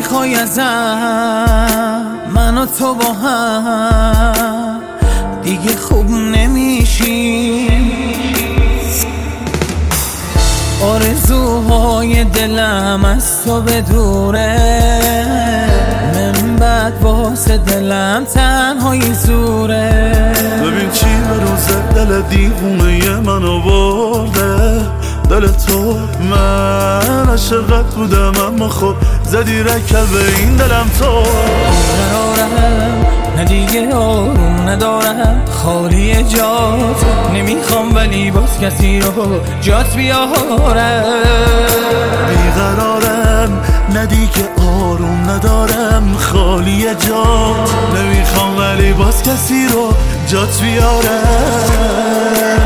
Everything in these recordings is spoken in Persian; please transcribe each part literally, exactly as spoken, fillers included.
میخوای ازم؟ من و تو با هم دیگه خوب نمیشیم. آرزوهای دلم از تو بدوره، من بعد واسه دلم تنهایی زوره. ببین چی به روز دل دیوونه من آورده، دل تو. من عاشقت بودم اما خب زدی رکب به این دلم تو. قرارم نه دیگه آروم ندارم، خالی جات نمیخوام ولی باز کسی رو جات بیارم. بیقرارم نه دیگه آروم ندارم، خالی جات نمیخوام ولی باز کسی رو جات بیارم.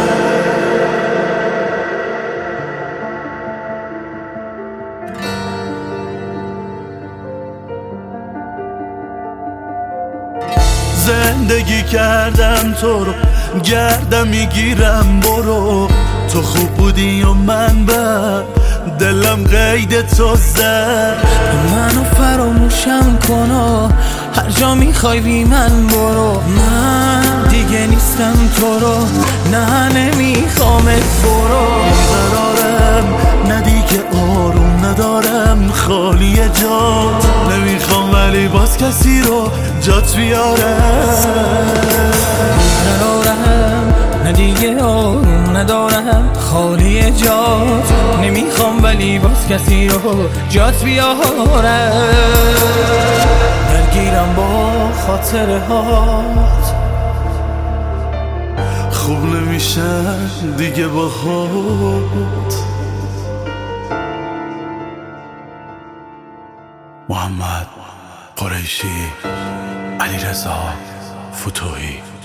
زندگی کردم تو رو گردم میگیرم، برو. تو خوب بودی و من بد، دلم قید تو زد. منو فراموشم کن و هر جا میخوای بی من برو. من دیگه نیستم تو رو، نه نمیخوامت برو. بیقرارم نه دیگه آروم ندارم، خالی جات نمیخوام ولی باز کسی رو جات بیارم. بیقرارم نه دیگه آروم ندارم، خالی جات نمیخوام ولی باز کسی رو جات بیارم. درگیرم با خاطره هات، خوب نمیشه دیگه با خود. محمد قریشی، علیرضا فتوحی.